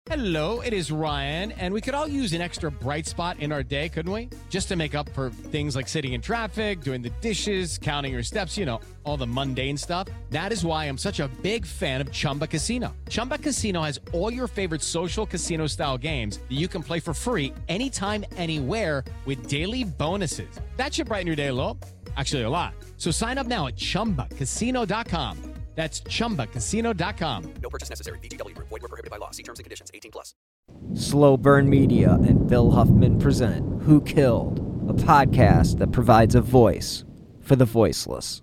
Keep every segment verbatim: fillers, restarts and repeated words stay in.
Hello, it is Ryan, and we could all use an extra bright spot in our day, couldn't we? Just to make up for things like sitting in traffic, doing the dishes, counting your steps, you know, all the mundane stuff. That is why I'm such a big fan of Chumba Casino. Chumba Casino has all your favorite social casino-style games that you can play for free anytime, anywhere with daily bonuses. That should brighten your day a little. Actually, a lot. So sign up now at chumba casino dot com. That's chumba casino dot com. No purchase necessary. V G W. Void where prohibited by law. See terms and conditions. eighteen plus. Slow Burn Media and Bill Huffman present Who Killed, a podcast that provides a voice for the voiceless.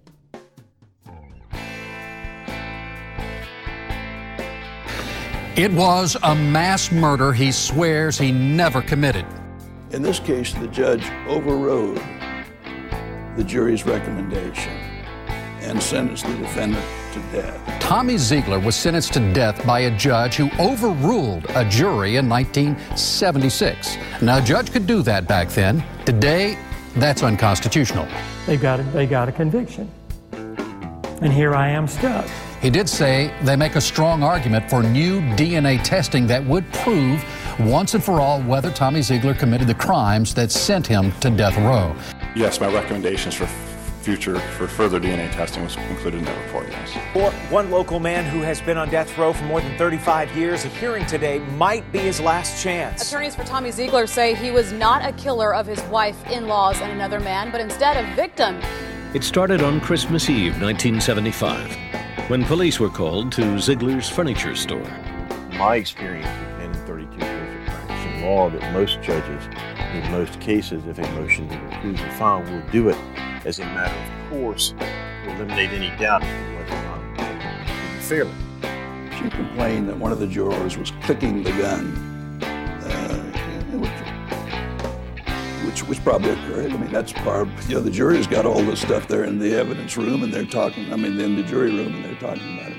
It was a mass murder he swears he never committed. In this case, the judge overrode the jury's recommendation and sentenced the defendant to death. Tommy Ziegler was sentenced to death by a judge who overruled a jury in nineteen seventy-six. Now, a judge could do that back then. Today, that's unconstitutional. They got a, they got a conviction. And here I am stuck. He did say they make a strong argument for new D N A testing that would prove once and for all whether Tommy Ziegler committed the crimes that sent him to death row. Yes, my recommendations for future for further D N A testing was included in that report, yes. For one local man who has been on death row for more than thirty-five years, a hearing today might be his last chance. Attorneys for Tommy Ziegler say he was not a killer of his wife, in-laws, and another man, but instead a victim. It started on Christmas Eve, nineteen seventy-five, when police were called to Ziegler's furniture store. My experience has been in thirty-two years of practice in law that most judges, in most cases, if a motion to recuse is filed, will do it as a matter of course to eliminate any doubt as to whether or not it was fairly. She complained that one of the jurors was clicking the gun, uh, which, which which probably occurred. I mean, that's part of, you know, the jury's got all this stuff there in the evidence room, and they're talking, I mean, in the jury room, and they're talking about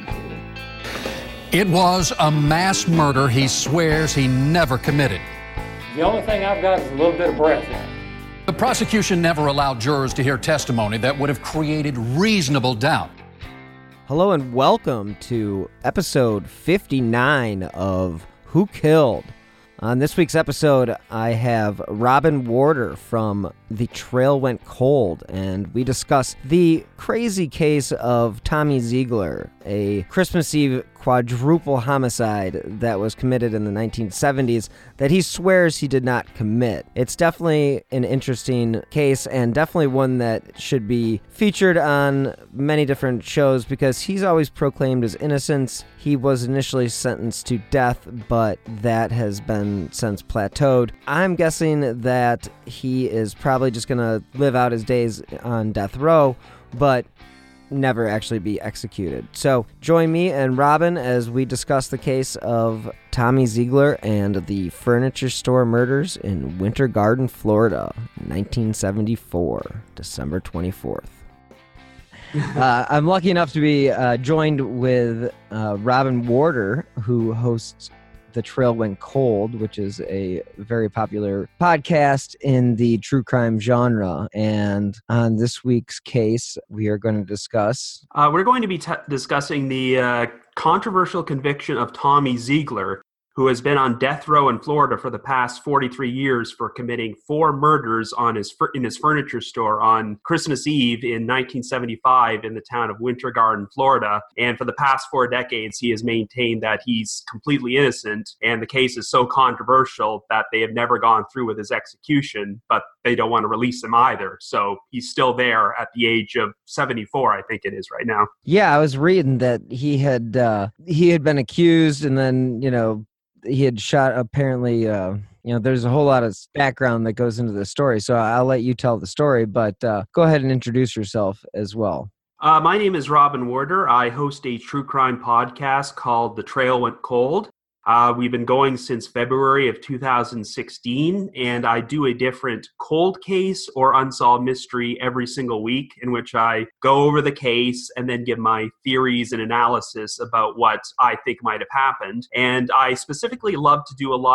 it. It was a mass murder he swears he never committed. The only thing I've got is a little bit of breath left. The prosecution never allowed jurors to hear testimony that would have created reasonable doubt. Hello and welcome to episode fifty-nine of Who Killed. On this week's episode, I have Robin Warder from The Trail Went Cold, and we discuss the crazy case of Tommy Ziegler, a Christmas Eve quadruple homicide that was committed in the nineteen seventies that he swears he did not commit. It's definitely an interesting case and definitely one that should be featured on many different shows because he's always proclaimed his innocence. He was initially sentenced to death, but that has been since plateaued. I'm guessing that he is probably just going to live out his days on death row, but never actually be executed. So join me and Robin as we discuss the case of Tommy Ziegler and the furniture store murders in Winter Garden, Florida, nineteen seventy-four, December twenty-fourth. uh, I'm lucky enough to be uh, joined with uh, Robin Warder, who hosts The Trail Went Cold, which is a very popular podcast in the true crime genre. And on this week's case, we are going to discuss... Uh, we're going to be t- discussing the uh, controversial conviction of Tommy Ziegler, who has been on death row in Florida for the past forty-three years for committing four murders on his fur- in his furniture store on Christmas Eve in nineteen seventy-five in the town of Winter Garden, Florida. And for the past four decades, he has maintained that he's completely innocent, and the case is so controversial that they have never gone through with his execution, but they don't want to release him either. So he's still there at the age of seventy-four, I think it is right now. Yeah, I was reading that he had uh, he had been accused, and then, you know, he had shot apparently, uh, you know, there's a whole lot of background that goes into the story. So I'll let you tell the story, but uh, go ahead and introduce yourself as well. Uh, my name is Robin Warder. I host a true crime podcast called The Trail Went Cold. Uh, we've been going since February of two thousand sixteen, and I do a different cold case or unsolved mystery every single week in which I go over the case and then give my theories and analysis about what I think might have happened. And I specifically love to do a lot of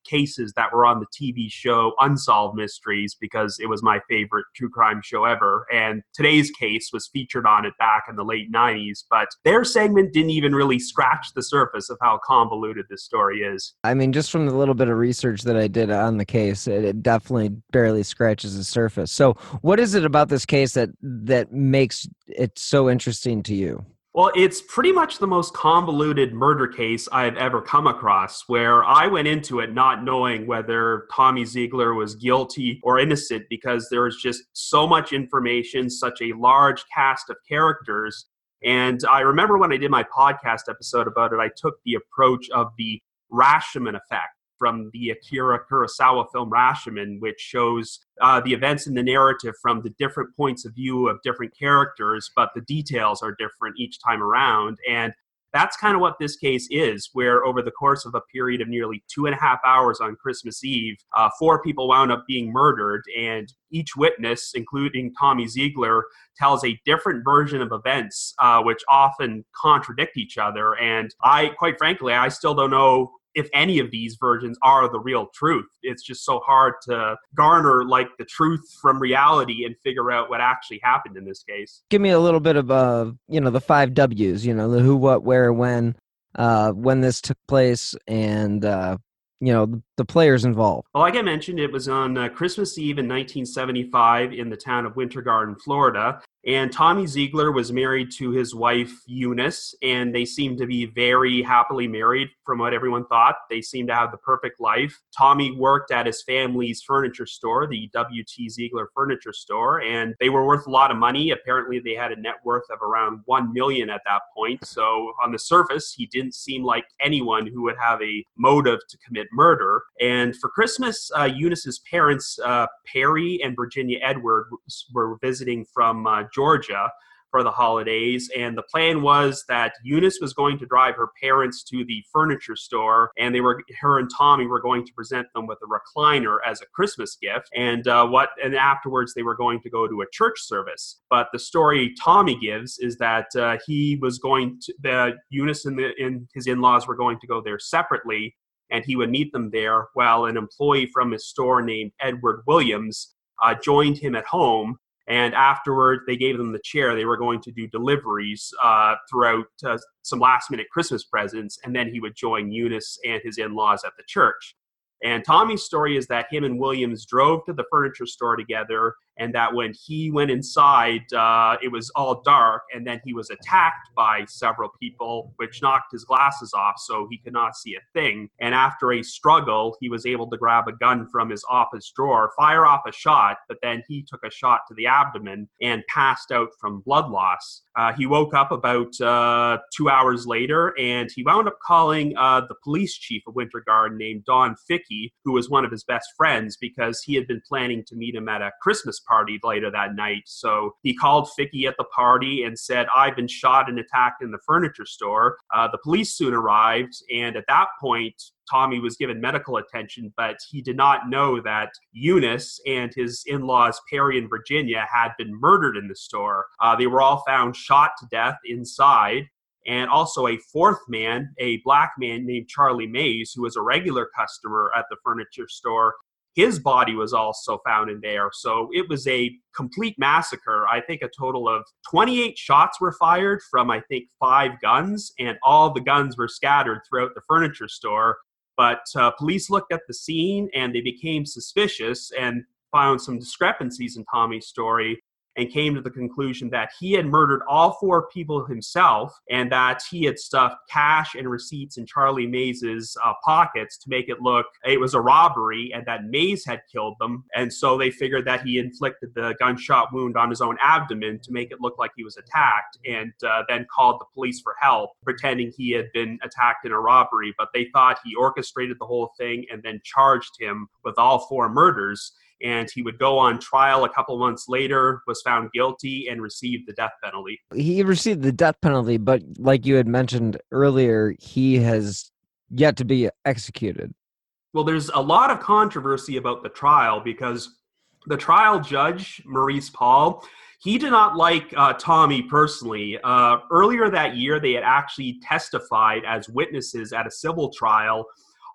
cases that were on the T V show Unsolved Mysteries because it was my favorite true crime show ever. And today's case was featured on it back in the late nineties, but their segment didn't even really scratch the surface of how convoluted this story is. I mean, just from the little bit of research that I did on the case, it, it definitely barely scratches the surface. So what is it about this case that that makes it so interesting to you? Well, it's pretty much the most convoluted murder case I've ever come across, where I went into it not knowing whether Tommy Ziegler was guilty or innocent because there was just so much information, such a large cast of characters. And I remember when I did my podcast episode about it, I took the approach of the Rashomon effect from the Akira Kurosawa film Rashomon, which shows uh, the events in the narrative from the different points of view of different characters, but the details are different each time around. And that's kind of what this case is, where over the course of a period of nearly two and a half hours on Christmas Eve, uh, four people wound up being murdered, and each witness, including Tommy Ziegler, tells a different version of events, uh, which often contradict each other. And I, quite frankly, I still don't know if any of these versions are the real truth. It's just so hard to garner like the truth from reality and figure out what actually happened in this case. Give me a little bit of, uh, you know, the five W's, you know, the who, what, where, when, uh, when this took place, and, uh, you know, the, the players involved. Well, like I mentioned, it was on uh, Christmas Eve in nineteen seventy-five in the town of Winter Garden, Florida. And Tommy Ziegler was married to his wife, Eunice, and they seemed to be very happily married from what everyone thought. They seemed to have the perfect life. Tommy worked at his family's furniture store, the W T Ziegler Furniture Store, and they were worth a lot of money. Apparently, they had a net worth of around one million dollars at that point. So on the surface, he didn't seem like anyone who would have a motive to commit murder. And for Christmas, uh, Eunice's parents, uh, Perry and Virginia Edwards, were visiting from uh, Georgia for the holidays, and the plan was that Eunice was going to drive her parents to the furniture store, and they were her and Tommy were going to present them with a recliner as a Christmas gift, and uh, what and afterwards they were going to go to a church service. But the story Tommy gives is that uh, he was going to the Eunice and, the, and his in-laws were going to go there separately, and he would meet them there while an employee from his store named Edward Williams uh, joined him at home. And afterward, they gave them the chair. They were going to do deliveries uh, throughout uh, some last-minute Christmas presents, and then he would join Eunice and his in-laws at the church. And Tommy's story is that him and Williams drove to the furniture store together, and that when he went inside, uh, it was all dark, and then he was attacked by several people, which knocked his glasses off, so he could not see a thing. And after a struggle, he was able to grab a gun from his office drawer, fire off a shot, but then he took a shot to the abdomen and passed out from blood loss. Uh, he woke up about uh, two hours later, and he wound up calling uh, the police chief of Winter Garden named Don Fickey, who was one of his best friends, because he had been planning to meet him at a Christmas party later that night. So he called Fickey at the party and said, "I've been shot and attacked in the furniture store." Uh, the police soon arrived, and at that point, Tommy was given medical attention, but he did not know that Eunice and his in-laws, Perry and Virginia, had been murdered in the store. Uh, they were all found shot to death inside. And also a fourth man, a black man named Charlie Mays, who was a regular customer at the furniture store, his body was also found in there. So it was a complete massacre. I think a total of twenty-eight shots were fired from, I think, five guns, and all the guns were scattered throughout the furniture store. But uh, police looked at the scene, and they became suspicious and found some discrepancies in Tommy's story, and came to the conclusion that he had murdered all four people himself, and that he had stuffed cash and receipts in Charlie Mays's uh, pockets to make it look it was a robbery, and that Mays had killed them. And so they figured that he inflicted the gunshot wound on his own abdomen to make it look like he was attacked, and uh, then called the police for help, pretending he had been attacked in a robbery. But they thought he orchestrated the whole thing and then charged him with all four murders. And he would go on trial a couple months later, was found guilty, and received the death penalty. He received the death penalty, but like you had mentioned earlier, he has yet to be executed. Well, there's a lot of controversy about the trial, because the trial judge, Maurice Paul, he did not like uh, Tommy personally. Uh, earlier that year, they had actually testified as witnesses at a civil trial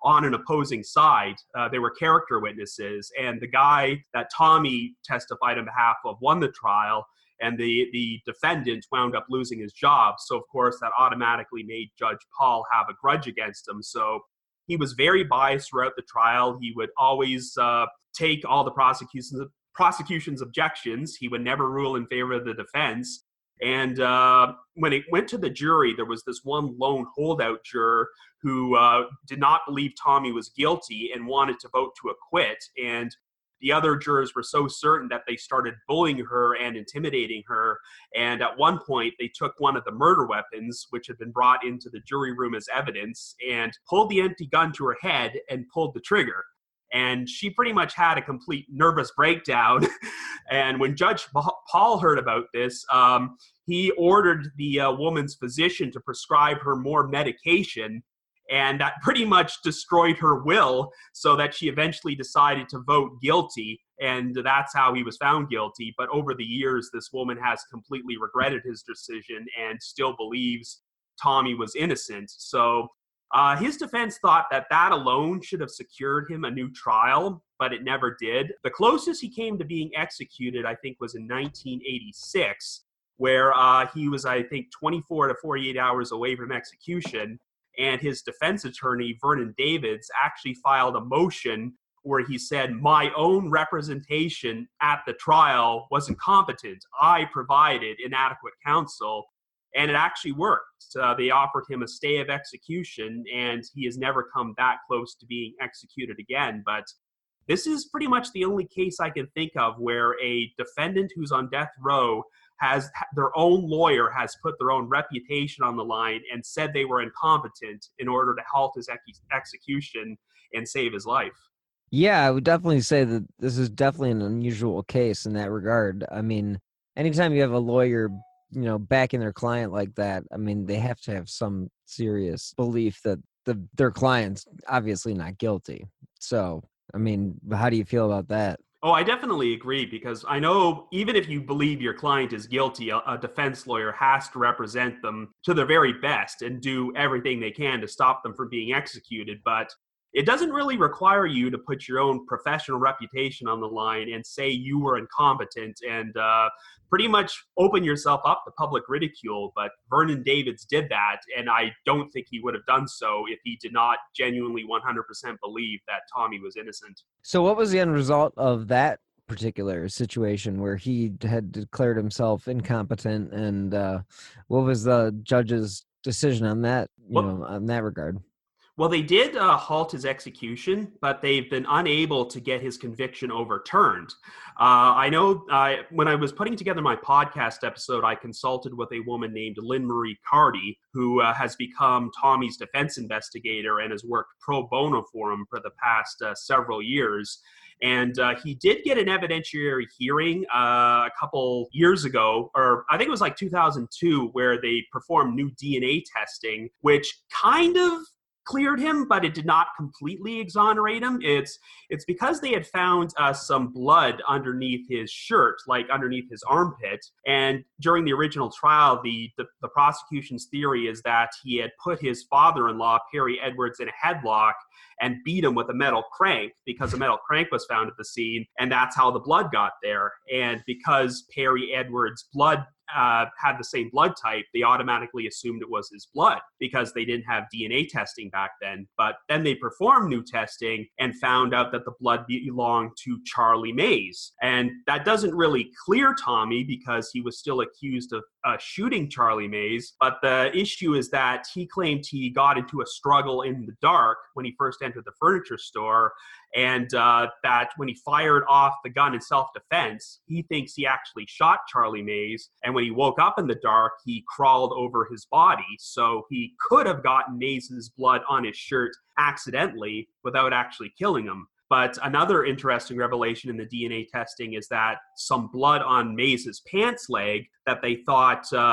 on an opposing side. Uh, they were character witnesses, and the guy that Tommy testified on behalf of won the trial, and the, the defendant wound up losing his job. So, of course, that automatically made Judge Paul have a grudge against him. So he was very biased throughout the trial. He would always uh, take all the prosecution's, prosecution's objections. He would never rule in favor of the defense. And uh, when it went to the jury, there was this one lone holdout juror who uh, did not believe Tommy was guilty and wanted to vote to acquit. And the other jurors were so certain that they started bullying her and intimidating her. And at one point, they took one of the murder weapons, which had been brought into the jury room as evidence, and pulled the empty gun to her head and pulled the trigger. And she pretty much had a complete nervous breakdown. And when Judge Paul heard about this, um, he ordered the uh, woman's physician to prescribe her more medication. And that pretty much destroyed her will, so that she eventually decided to vote guilty. And that's how he was found guilty. But over the years, this woman has completely regretted his decision and still believes Tommy was innocent. So uh, his defense thought that that alone should have secured him a new trial, but it never did. The closest he came to being executed, I think, was in nineteen eighty-six, where uh, he was, I think, twenty-four to forty-eight hours away from execution. And his defense attorney, Vernon Davids, actually filed a motion where he said, my own representation at the trial was incompetent. I provided inadequate counsel. And it actually worked. Uh, they offered him a stay of execution, and he has never come that close to being executed again. But this is pretty much the only case I can think of where a defendant who's on death row has their own lawyer has put their own reputation on the line and said they were incompetent in order to halt his ex- execution and save his life. Yeah, I would definitely say that this is definitely an unusual case in that regard. I mean, anytime you have a lawyer, you know, backing their client like that, I mean, they have to have some serious belief that the their client's obviously not guilty. So, I mean, how do you feel about that? Oh, I definitely agree, because I know even if you believe your client is guilty, a, a defense lawyer has to represent them to their very best and do everything they can to stop them from being executed. But it doesn't really require you to put your own professional reputation on the line and say you were incompetent and uh, pretty much open yourself up to public ridicule. But Vernon Davids did that, and I don't think he would have done so if he did not genuinely one hundred percent believe that Tommy was innocent. So what was the end result of that particular situation where he had declared himself incompetent, and uh, what was the judge's decision on that, you well, know, on that regard? Well, they did uh, halt his execution, but they've been unable to get his conviction overturned. Uh, I know uh, when I was putting together my podcast episode, I consulted with a woman named Lynn Marie Carty, who uh, has become Tommy's defense investigator and has worked pro bono for him for the past uh, several years. And uh, he did get an evidentiary hearing uh, a couple years ago, or I think it was like two thousand two, where they performed new D N A testing, which kind of cleared him, but it did not completely exonerate him. It's it's because they had found uh, some blood underneath his shirt, like underneath his armpit. And during the original trial, the, the, the prosecution's theory is that he had put his father-in-law, Perry Edwards, in a headlock and beat him with a metal crank, because a metal crank was found at the scene, and that's how the blood got there. And because Perry Edwards' blood Uh, had the same blood type, they automatically assumed it was his blood because they didn't have D N A testing back then. But then they performed new testing and found out that the blood belonged to Charlie Mays. And that doesn't really clear Tommy because he was still accused of uh, shooting Charlie Mays. But the issue is that he claimed he got into a struggle in the dark when he first entered the furniture store, and uh, that when he fired off the gun in self-defense, he thinks he actually shot Charlie Mays. And when he woke up in the dark, he crawled over his body. So he could have gotten Mays's blood on his shirt accidentally without actually killing him. But another interesting revelation in the D N A testing is that some blood on Mays's pants leg that they thought uh,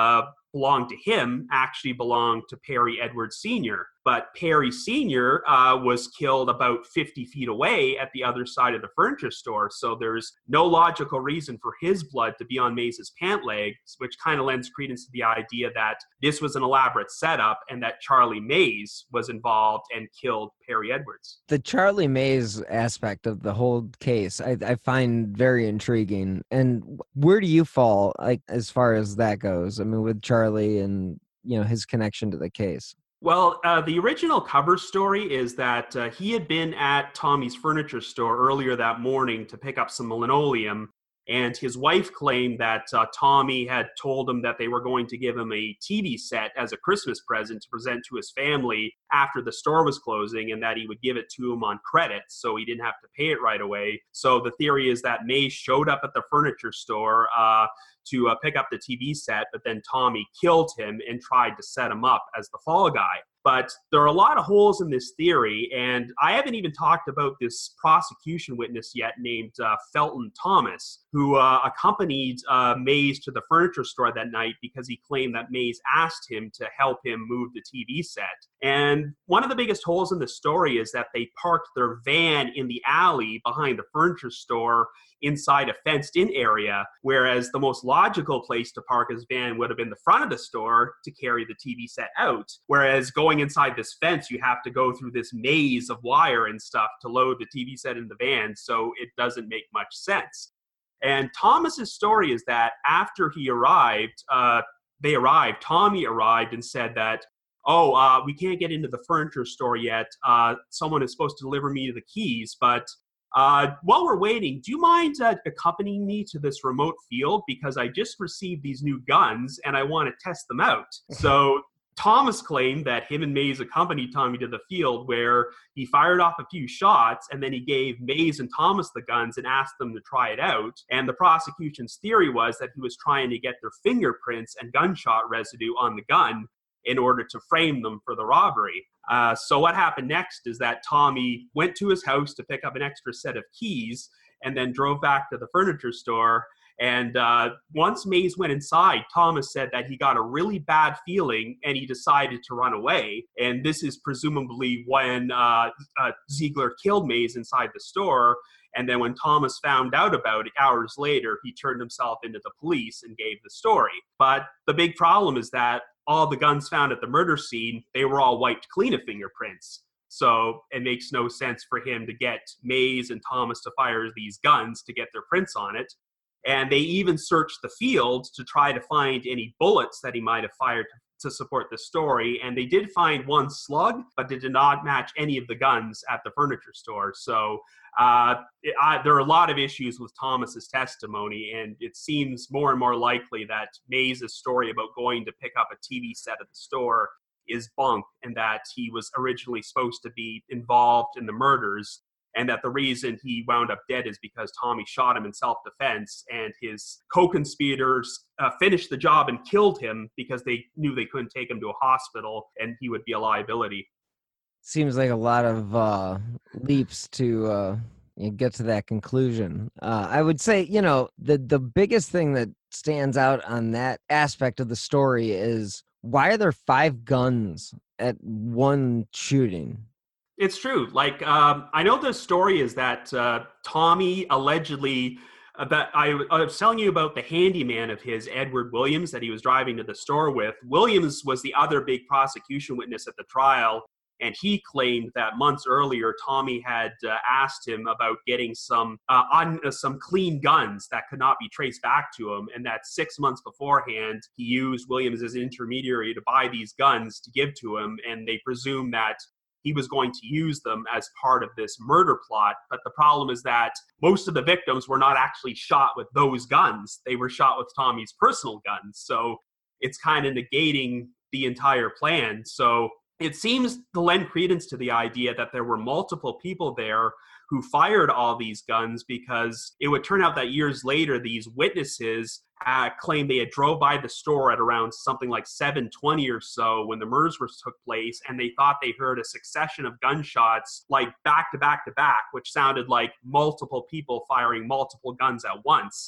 belonged to him actually belonged to Perry Edwards Senior But Perry Senior uh, was killed about fifty feet away at the other side of the furniture store. So there's no logical reason for his blood to be on Mays's pant leg, which kind of lends credence to the idea that this was an elaborate setup and that Charlie Mays was involved and killed Perry Edwards. The Charlie Mays aspect of the whole case, I, I find very intriguing. And where do you fall, like, as far as that goes? I mean, with Charlie and, you know, his connection to the case. Well, uh, the original cover story is that uh, he had been at Tommy's furniture store earlier that morning to pick up some linoleum, and his wife claimed that uh, Tommy had told him that they were going to give him a T V set as a Christmas present to present to his family after the store was closing, and that he would give it to him on credit so he didn't have to pay it right away. So the theory is that Mays showed up at the furniture store uh, to uh, pick up the T V set, but then Tommy killed him and tried to set him up as the fall guy. But there are a lot of holes in this theory, and I haven't even talked about this prosecution witness yet named uh, Felton Thomas, who uh, accompanied uh, Mays to the furniture store that night because he claimed that Mays asked him to help him move the T V set. And one of the biggest holes in the story is that they parked their van in the alley behind the furniture store inside a fenced-in area, whereas the most logical place to park his van would have been the front of the store to carry the T V set out. Whereas going inside this fence, you have to go through this maze of wire and stuff to load the T V set in the van, so it doesn't make much sense. And Thomas's story is that after he arrived, uh, they arrived, Tommy arrived and said that, oh, uh, we can't get into the furniture store yet. Uh, someone is supposed to deliver me the keys, but uh, while we're waiting, do you mind uh, accompanying me to this remote field? Because I just received these new guns and I want to test them out. So Thomas claimed that him and Mays accompanied Tommy to the field, where he fired off a few shots and then he gave Mays and Thomas the guns and asked them to try it out. And the prosecution's theory was that he was trying to get their fingerprints and gunshot residue on the gun in order to frame them for the robbery. Uh, so what happened next is that Tommy went to his house to pick up an extra set of keys and then drove back to the furniture store. And uh, once Mays went inside, Thomas said that he got a really bad feeling and he decided to run away. And this is presumably when uh, uh, Ziegler killed Mays inside the store. And then when Thomas found out about it hours later, he turned himself into the police and gave the story. But the big problem is that all the guns found at the murder scene, they were all wiped clean of fingerprints. So it makes no sense for him to get Mays and Thomas to fire these guns to get their prints on it. And they even searched the field to try to find any bullets that he might have fired to support the story. And they did find one slug, but they did not match any of the guns at the furniture store. So uh, it, I, there are a lot of issues with Thomas's testimony, and it seems more and more likely that Mays' story about going to pick up a T V set at the store is bunk, and that he was originally supposed to be involved in the murders, and that the reason he wound up dead is because Tommy shot him in self-defense, and his co-conspirators uh, finished the job and killed him because they knew they couldn't take him to a hospital and he would be a liability. Seems like a lot of uh, leaps to uh, you know, get to that conclusion. Uh, I would say, you know, the, the biggest thing that stands out on that aspect of the story is, why are there five guns at one shooting? It's true. Like, um, I know the story is that uh, Tommy allegedly, uh, that I, I was telling you about the handyman of his, Edward Williams, that he was driving to the store with. Williams was the other big prosecution witness at the trial, and he claimed that months earlier, Tommy had uh, asked him about getting some uh, un, uh, some clean guns that could not be traced back to him, and that six months beforehand, he used Williams as an intermediary to buy these guns to give to him, and they presumed that he was going to use them as part of this murder plot. But the problem is that most of the victims were not actually shot with those guns. They were shot with Tommy's personal guns. So it's kind of negating the entire plan. So it seems to lend credence to the idea that there were multiple people there who fired all these guns, because it would turn out that years later, these witnesses uh, claimed they had drove by the store at around something like seven twenty or so when the murders were took place, and they thought they heard a succession of gunshots like back to back to back, which sounded like multiple people firing multiple guns at once,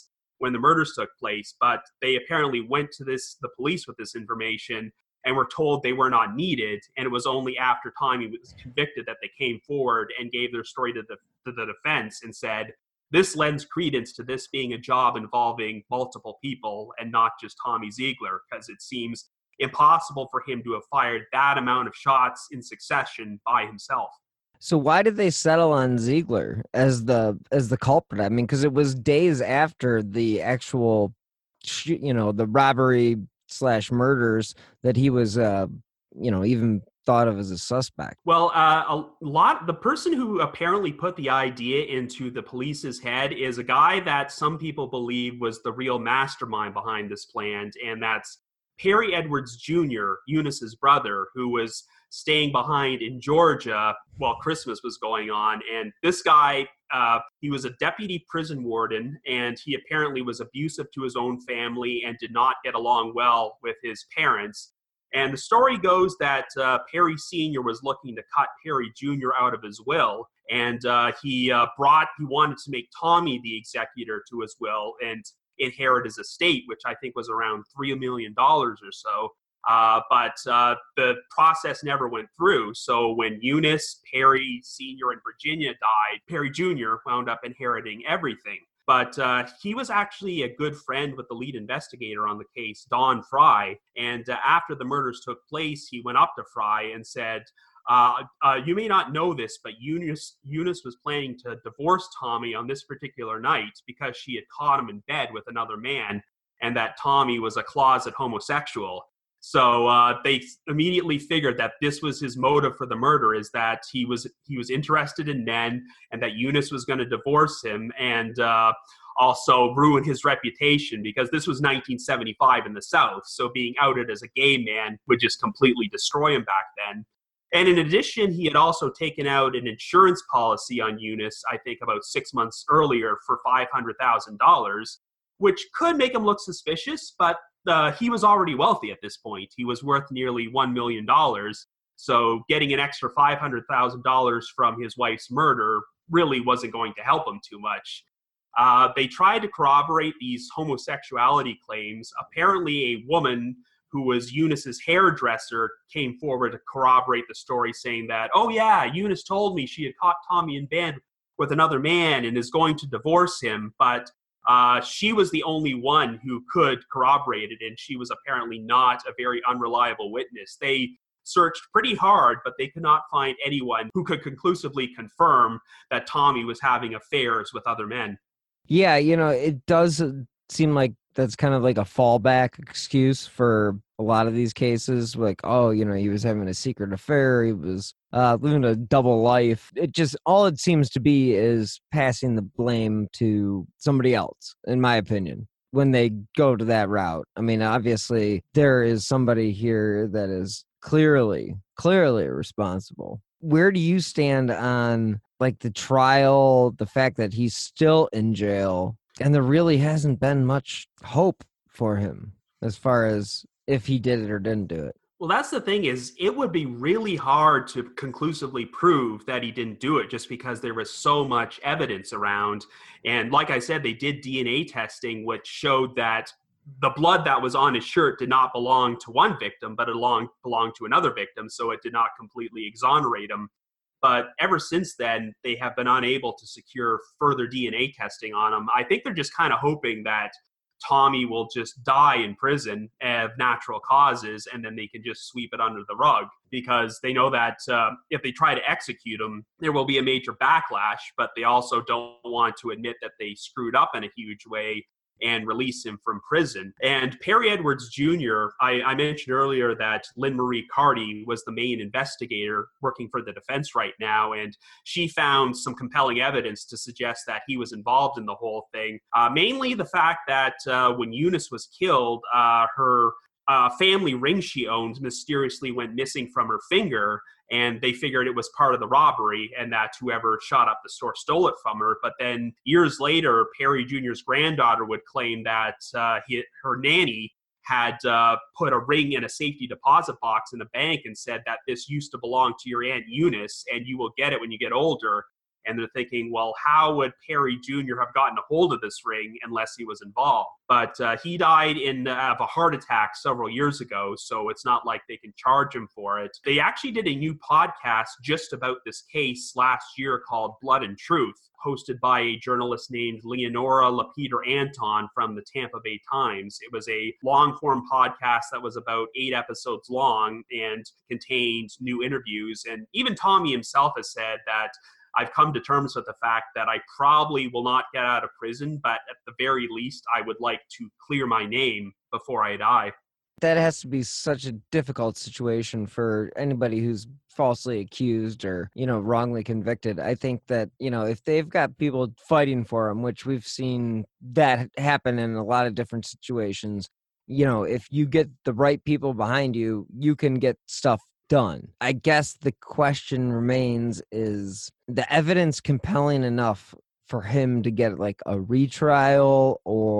when the murders took place, but they apparently went to this the police with this information and were told they were not needed. And it was only after Tommy was convicted that they came forward and gave their story to the, to the defense and said, this lends credence to this being a job involving multiple people and not just Tommy Ziegler, because it seems impossible for him to have fired that amount of shots in succession by himself. So why did they settle on Ziegler as the as the culprit? I mean, because it was days after the actual, you know, the robbery slash murders that he was, uh, you know, even thought of as a suspect. Well, uh, a lot, the person who apparently put the idea into the police's head is a guy that some people believe was the real mastermind behind this plan, and that's Perry Edwards Junior, Eunice's brother, who was staying behind in Georgia while Christmas was going on. And this guy, uh, he was a deputy prison warden, and he apparently was abusive to his own family and did not get along well with his parents. And the story goes that uh, Perry Senior was looking to cut Perry Junior out of his will, and uh, he uh, brought, he wanted to make Tommy the executor to his will and inherit his estate, which I think was around three million dollars or so. Uh, but uh, the process never went through. So when Eunice, Perry Senior, and Virginia died, Perry Junior wound up inheriting everything. But uh, he was actually a good friend with the lead investigator on the case, Don Fry. And uh, after the murders took place, he went up to Fry and said, uh, uh, you may not know this, but Eunice, Eunice was planning to divorce Tommy on this particular night because she had caught him in bed with another man, and that Tommy was a closet homosexual. So uh, they immediately figured that this was his motive for the murder, is that he was he was interested in men, and that Eunice was going to divorce him and uh, also ruin his reputation, because this was nineteen seventy-five in the South. So being outed as a gay man would just completely destroy him back then. And in addition, he had also taken out an insurance policy on Eunice, I think about six months earlier, for five hundred thousand dollars, which could make him look suspicious, but Uh, he was already wealthy at this point. He was worth nearly one million dollars. So getting an extra five hundred thousand dollars from his wife's murder really wasn't going to help him too much. Uh, they tried to corroborate these homosexuality claims. Apparently, a woman who was Eunice's hairdresser came forward to corroborate the story, saying that, oh yeah, Eunice told me she had caught Tommy in bed with another man and is going to divorce him. But Uh, she was the only one who could corroborate it, and she was apparently not a very unreliable witness. They searched pretty hard, but they could not find anyone who could conclusively confirm that Tommy was having affairs with other men. Yeah, you know, it does seem like that's kind of like a fallback excuse for a lot of these cases. Like, oh, you know, he was having a secret affair. He was uh, living a double life. It just, all it seems to be is passing the blame to somebody else, in my opinion, when they go to that route. I mean, obviously, there is somebody here that is clearly, clearly responsible. Where do you stand on, like, the trial, the fact that he's still in jail, and there really hasn't been much hope for him as far as if he did it or didn't do it? Well, that's the thing, is it would be really hard to conclusively prove that he didn't do it, just because there was so much evidence around. And like I said, they did D N A testing, which showed that the blood that was on his shirt did not belong to one victim, but it belonged, belonged to another victim. So it did not completely exonerate him. But ever since then, they have been unable to secure further D N A testing on him. I think they're just kind of hoping that Tommy will just die in prison of natural causes, and then they can just sweep it under the rug, because they know that uh, if they try to execute him, there will be a major backlash, but they also don't want to admit that they screwed up in a huge way and release him from prison. And Perry Edwards Junior, I, I mentioned earlier that Lynn Marie Carty was the main investigator working for the defense right now, and she found some compelling evidence to suggest that he was involved in the whole thing. Uh, mainly the fact that uh, when Eunice was killed, uh, her uh, family ring she owned mysteriously went missing from her finger, and they figured it was part of the robbery and that whoever shot up the store stole it from her. But then years later, Perry Junior's granddaughter would claim that uh, he, her nanny had uh, put a ring in a safety deposit box in a bank and said that this used to belong to your Aunt Eunice and you will get it when you get older. And they're thinking, well, how would Perry Junior have gotten a hold of this ring unless he was involved? But uh, he died in uh, of a heart attack several years ago, so it's not like they can charge him for it. They actually did a new podcast just about this case last year called Blood and Truth, hosted by a journalist named Leonora Lapeter Anton from the Tampa Bay Times. It was a long-form podcast that was about eight episodes long and contained new interviews. And even Tommy himself has said that I've come to terms with the fact that I probably will not get out of prison, but at the very least, I would like to clear my name before I die. That has to be such a difficult situation for anybody who's falsely accused or, you know, wrongly convicted. I think that, you know, if they've got people fighting for them, which we've seen that happen in a lot of different situations, you know, if you get the right people behind you, you can get stuff done. I guess the question remains, is the evidence compelling enough for him to get like a retrial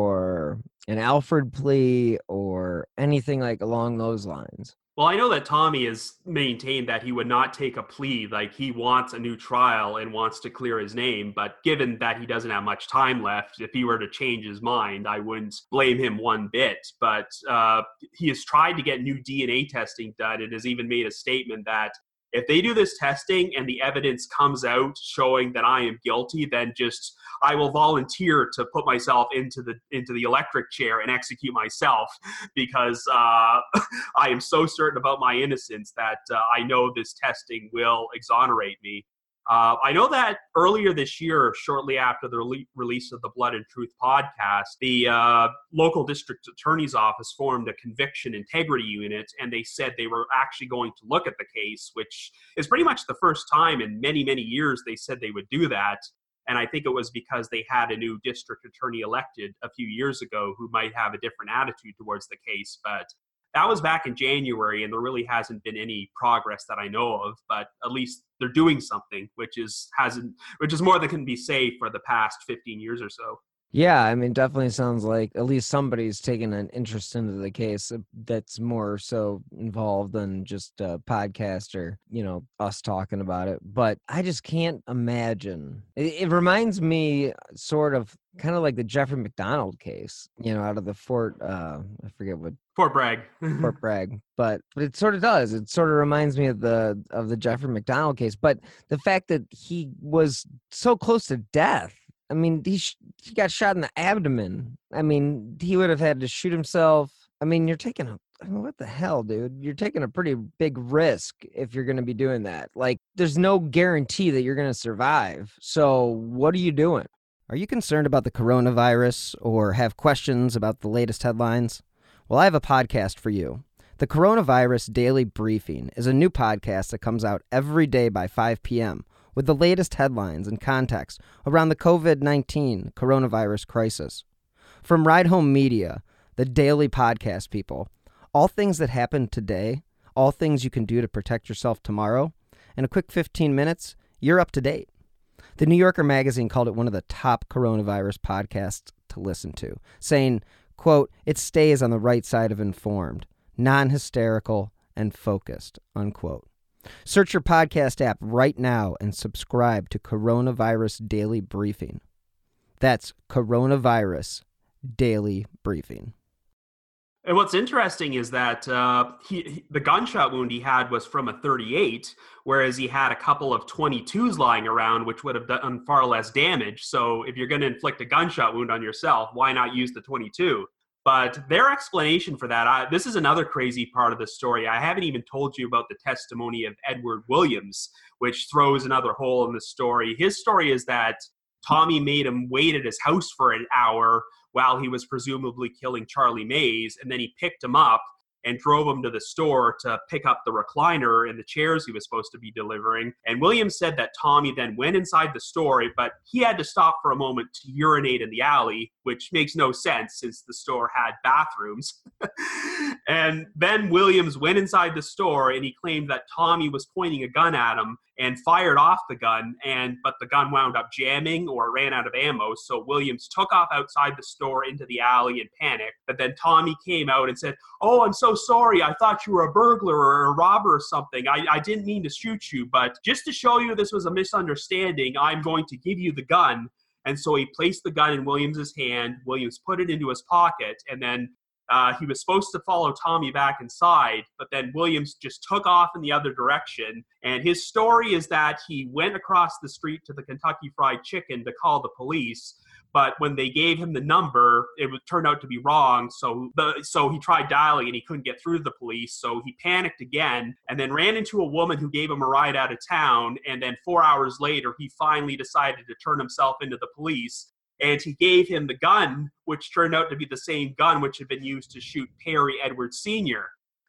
or an Alford plea or anything like along those lines? Well, I know that Tommy has maintained that he would not take a plea, like he wants a new trial and wants to clear his name. But given that he doesn't have much time left, if he were to change his mind, I wouldn't blame him one bit. But uh, he has tried to get new D N A testing done and has even made a statement that if they do this testing and the evidence comes out showing that I am guilty, then just I will volunteer to put myself into the into the electric chair and execute myself, because uh, I am so certain about my innocence that uh, I know this testing will exonerate me. Uh, I know that earlier this year, shortly after the re- release of the Blood and Truth podcast, the uh, local district attorney's office formed a conviction integrity unit, and they said they were actually going to look at the case, which is pretty much the first time in many, many years they said they would do that. And I think it was because they had a new district attorney elected a few years ago who might have a different attitude towards the case. But that was back in January, and there really hasn't been any progress that I know of. But at least they're doing something, which is hasn't, which is more than can be said for the past fifteen years or so. Yeah, I mean, definitely sounds like at least somebody's taking an interest into the case that's more so involved than just a podcast or, you know, us talking about it. But I just can't imagine. It, it reminds me sort of kind of like the Jeffrey McDonald case, you know, out of the Fort, uh, I forget what. Fort Bragg. Fort Bragg. But but it sort of does. It sort of reminds me of the of the Jeffrey McDonald case. But the fact that he was so close to death. I mean, he, sh- he got shot in the abdomen. I mean, he would have had to shoot himself. I mean, you're taking a, I mean, what the hell, dude? You're taking a pretty big risk if you're going to be doing that. Like, there's no guarantee that you're going to survive. So what are you doing? Are you concerned about the coronavirus or have questions about the latest headlines? Well, I have a podcast for you. The Coronavirus Daily Briefing is a new podcast that comes out every day by five p.m., with the latest headlines and context around the covid nineteen coronavirus crisis. From Ride Home Media, the daily podcast people, all things that happened today, all things you can do to protect yourself tomorrow, in a quick fifteen minutes, you're up to date. The New Yorker magazine called it one of the top coronavirus podcasts to listen to, saying, quote, it stays on the right side of informed, non-hysterical, and focused, unquote. Search your podcast app right now and subscribe to Coronavirus Daily Briefing. That's Coronavirus Daily Briefing. And what's interesting is that uh, he, he, the gunshot wound he had was from a thirty-eight, whereas he had a couple of twenty-twos lying around, which would have done far less damage. So if you're going to inflict a gunshot wound on yourself, why not use the twenty-two? But their explanation for that, I, this is another crazy part of the story. I haven't even told you about the testimony of Edward Williams, which throws another hole in the story. His story is that Tommy made him wait at his house for an hour while he was presumably killing Charlie Mays, and then he picked him up and drove him to the store to pick up the recliner and the chairs he was supposed to be delivering. And Williams said that Tommy then went inside the store, but he had to stop for a moment to urinate in the alley, which makes no sense since the store had bathrooms. And then Williams went inside the store and he claimed that Tommy was pointing a gun at him and fired off the gun, and but the gun wound up jamming or ran out of ammo. So Williams took off outside the store into the alley in panic. But then Tommy came out and said, "Oh, I'm so sorry. I thought you were a burglar or a robber or something. I, I didn't mean to shoot you, but just to show you this was a misunderstanding, I'm going to give you the gun." And so he placed the gun in Williams's hand. Williams put it into his pocket, and then Uh, he was supposed to follow Tommy back inside, but then Williams just took off in the other direction. And his story is that he went across the street to the Kentucky Fried Chicken to call the police. But when they gave him the number, it would turn out to be wrong. So the, so he tried dialing and he couldn't get through to the police. So he panicked again and then ran into a woman who gave him a ride out of town. And then four hours later, he finally decided to turn himself into the police. And he gave him the gun, which turned out to be the same gun which had been used to shoot Perry Edwards Senior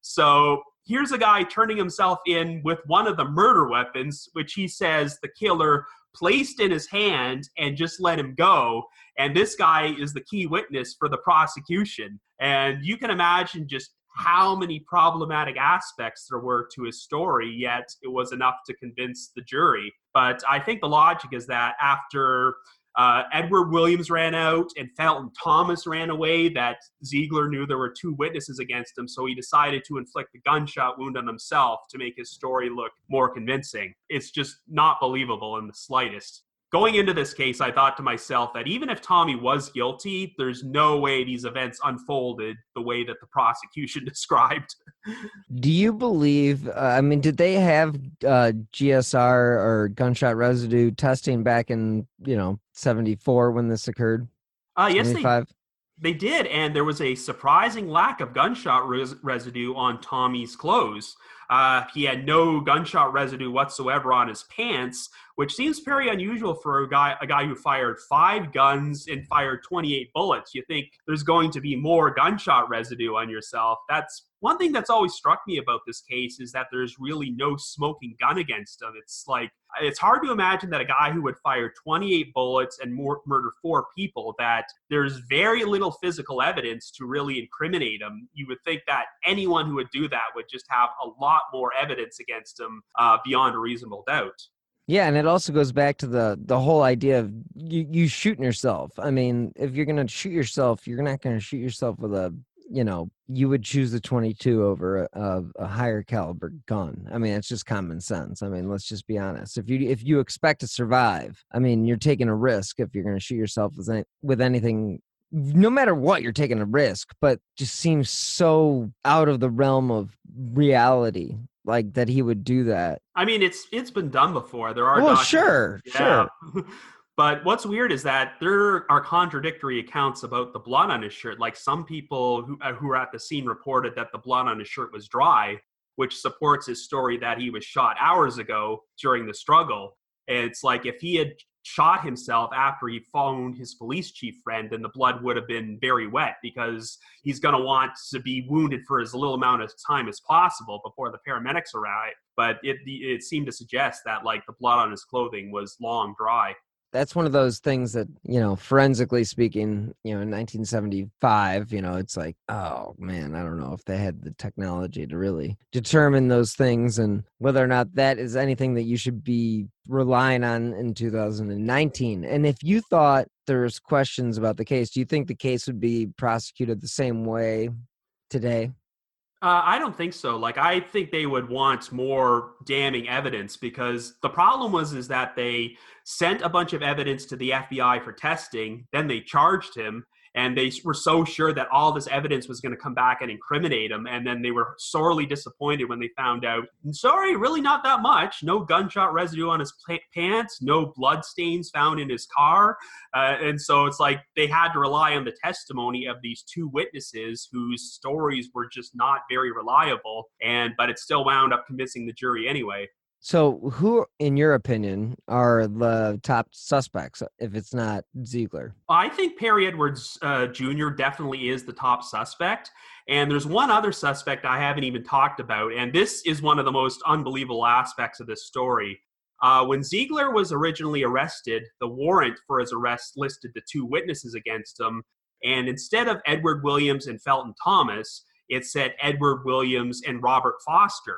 So here's a guy turning himself in with one of the murder weapons, which he says the killer placed in his hand and just let him go. And this guy is the key witness for the prosecution. And you can imagine just how many problematic aspects there were to his story, yet it was enough to convince the jury. But I think the logic is that after Uh, Edward Williams ran out and Felton Thomas ran away, that Ziegler knew there were two witnesses against him, so he decided to inflict a gunshot wound on himself to make his story look more convincing. It's just not believable in the slightest. Going into this case, I thought to myself that even if Tommy was guilty, there's no way these events unfolded the way that the prosecution described. Do you believe, uh, I mean, did they have uh, G S R or gunshot residue testing back in, you know, seventy-four when this occurred? Uh, yes, they, they did. And there was a surprising lack of gunshot res- residue on Tommy's clothes. Uh, he had no gunshot residue whatsoever on his pants, which seems very unusual for a guy a guy who fired five guns and fired twenty-eight bullets. You think there's going to be more gunshot residue on yourself. That's one thing that's always struck me about this case, is that there's really no smoking gun against him. It's like, it's hard to imagine that a guy who would fire twenty-eight bullets and more, murder four people, that there's very little physical evidence to really incriminate him. You would think that anyone who would do that would just have a lot more evidence against him uh, beyond a reasonable doubt. Yeah, and it also goes back to the the whole idea of you, you shooting yourself. I mean, if you're going to shoot yourself, you're not going to shoot yourself with a, you know, you would choose the twenty-two over a, a higher caliber gun. I mean, it's just common sense. I mean, let's just be honest. If you if you expect to survive, I mean, you're taking a risk if you're going to shoot yourself with any, with anything. No matter what, you're taking a risk, but just seems so out of the realm of reality, like that he would do that. I mean, it's it's been done before. There are well, documents. sure, Yeah. sure. But what's weird is that there are contradictory accounts about the blood on his shirt. Like some people who uh, who were at the scene reported that the blood on his shirt was dry, which supports his story that he was shot hours ago during the struggle. And it's like if he had shot himself after he phoned his police chief friend, then the blood would have been very wet, because he's going to want to be wounded for as little amount of time as possible before the paramedics arrive. But it it seemed to suggest that like the blood on his clothing was long dry. That's one of those things that, you know, forensically speaking, you know, in nineteen seventy-five, you know, it's like, oh man, I don't know if they had the technology to really determine those things, and whether or not that is anything that you should be relying on in two thousand nineteen. And if you thought there's questions about the case, do you think the case would be prosecuted the same way today? Uh, I don't think so. Like, I think they would want more damning evidence, because the problem was is that they sent a bunch of evidence to the F B I for testing, then they charged him, and they were so sure that all this evidence was going to come back and incriminate him, and then they were sorely disappointed when they found out, sorry, really not that much. No gunshot residue on his pants, no blood stains found in his car. Uh, and so it's like they had to rely on the testimony of these two witnesses whose stories were just not very reliable, and but it still wound up convincing the jury anyway. So who, in your opinion, are the top suspects if it's not Ziegler? I think Perry Edwards uh, Junior definitely is the top suspect. And there's one other suspect I haven't even talked about, and this is one of the most unbelievable aspects of this story. Uh, when Ziegler was originally arrested, the warrant for his arrest listed the two witnesses against him, and instead of Edward Williams and Felton Thomas, it said Edward Williams and Robert Foster.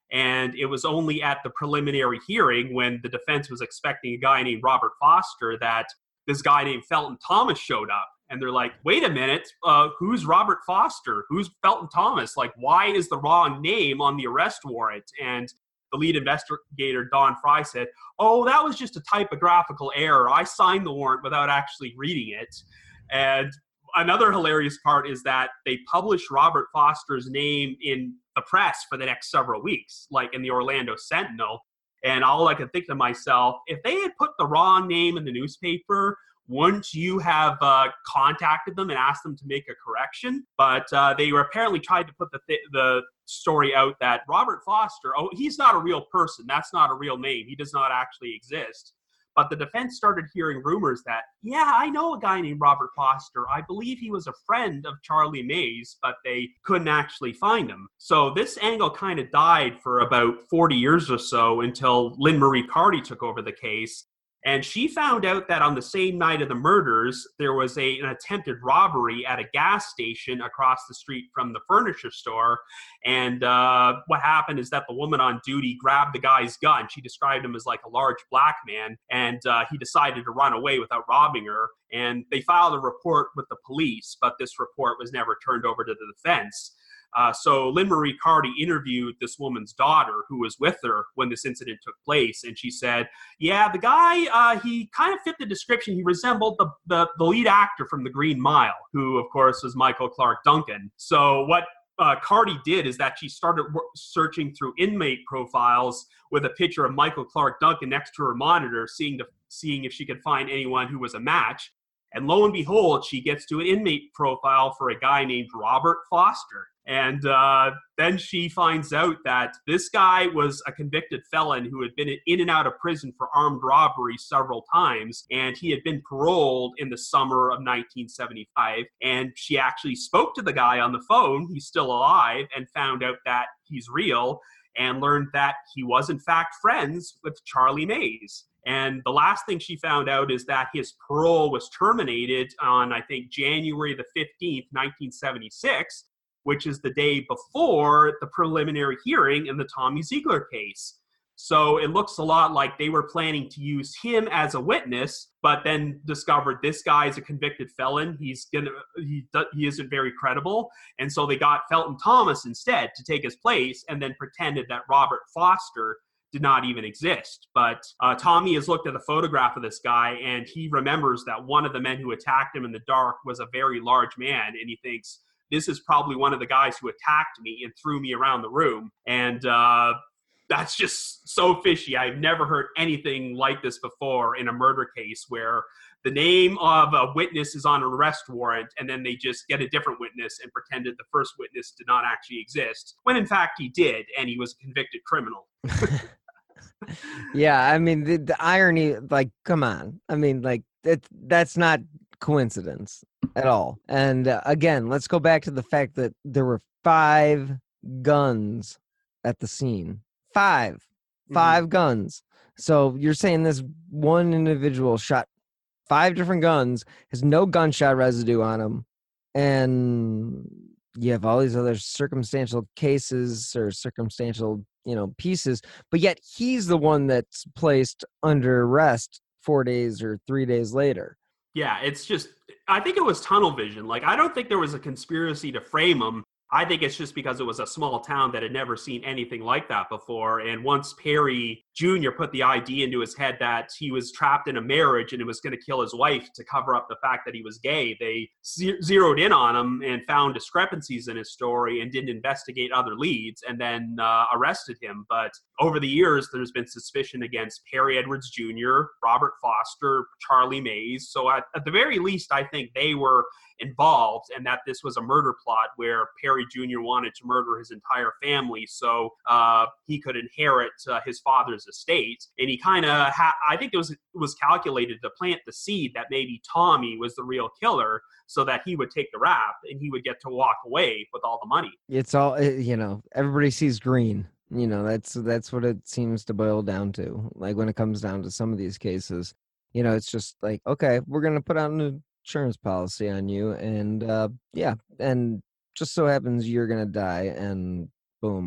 And it was only at the preliminary hearing when the defense was expecting a guy named Robert Foster that this guy named Felton Thomas showed up. And they're like, wait a minute, uh, who's Robert Foster? Who's Felton Thomas? Like, why is the wrong name on the arrest warrant? And the lead investigator, Don Fry, said, oh, that was just a typographical error. I signed the warrant without actually reading it. And another hilarious part is that they published Robert Foster's name in the press for the next several weeks, like in the Orlando Sentinel. And all I could think to myself, if they had put the wrong name in the newspaper, wouldn't you have uh, contacted them and asked them to make a correction? But uh, they were apparently tried to put the th- the story out that Robert Foster, oh, he's not a real person. That's not a real name. He does not actually exist. But the defense started hearing rumors that, yeah, I know a guy named Robert Foster. I believe he was a friend of Charlie Mays, but they couldn't actually find him. So this angle kind of died for about forty years or so until Lynn Marie Carty took over the case. And she found out that on the same night of the murders, there was a, an attempted robbery at a gas station across the street from the furniture store. And uh, what happened is that the woman on duty grabbed the guy's gun. She described him as like a large black man. And uh, he decided to run away without robbing her. And they filed a report with the police, but this report was never turned over to the defense. Uh, so Lynn Marie Carty interviewed this woman's daughter who was with her when this incident took place. And she said, yeah, the guy, uh, he kind of fit the description. He resembled the, the, the lead actor from The Green Mile, who, of course, was Michael Clarke Duncan. So what uh, Carty did is that she started w- searching through inmate profiles with a picture of Michael Clarke Duncan next to her monitor, seeing, to, seeing if she could find anyone who was a match. And lo and behold, she gets to an inmate profile for a guy named Robert Foster. And uh, then she finds out that this guy was a convicted felon who had been in and out of prison for armed robbery several times. And he had been paroled in the summer of nineteen seventy-five. And she actually spoke to the guy on the phone. He's still alive, and found out that he's real, and learned that he was in fact friends with Charlie Mays. And the last thing she found out is that his parole was terminated on, I think, January the fifteenth, nineteen seventy-six, which is the day before the preliminary hearing in the Tommy Ziegler case. So it looks a lot like they were planning to use him as a witness, but then discovered this guy is a convicted felon. He's gonna he he isn't very credible, and so they got Felton Thomas instead to take his place, and then pretended that Robert Foster did not even exist. But uh, Tommy has looked at a photograph of this guy, and he remembers that one of the men who attacked him in the dark was a very large man, and he thinks, this is probably one of the guys who attacked me and threw me around the room. And uh, that's just so fishy. I've never heard anything like this before in a murder case where the name of a witness is on an arrest warrant, and then they just get a different witness and pretended the first witness did not actually exist, when in fact he did, and he was a convicted criminal. Yeah, I mean, the, the irony, like, come on. I mean, like, that, that's not coincidence at all. And uh, again, let's go back to the fact that there were five guns at the scene. Five. Five mm-hmm. guns. So you're saying this one individual shot five different guns, has no gunshot residue on him, and you have all these other circumstantial cases or circumstantial, you know, pieces, but yet he's the one that's placed under arrest four days or three days later. Yeah, it's just, I think it was tunnel vision. Like, I don't think there was a conspiracy to frame him. I think it's just because it was a small town that had never seen anything like that before. And once Perry Junior put the idea into his head that he was trapped in a marriage and it was going to kill his wife to cover up the fact that he was gay, they ze- zeroed in on him and found discrepancies in his story and didn't investigate other leads, and then uh, arrested him. But over the years, there's been suspicion against Perry Edwards Junior, Robert Foster, Charlie Mays. So at, at the very least, I think they were involved, and that this was a murder plot where Perry Junior wanted to murder his entire family so uh, he could inherit uh, his father's estate. And he kind of, ha- I think it was, it was calculated to plant the seed that maybe Tommy was the real killer so that he would take the rap and he would get to walk away with all the money. It's all, you know, everybody sees green. You know, that's that's what it seems to boil down to. Like when it comes down to some of these cases, you know, it's just like, okay, we're going to put out an insurance policy on you, and uh, yeah, and just so happens you're going to die, and boom,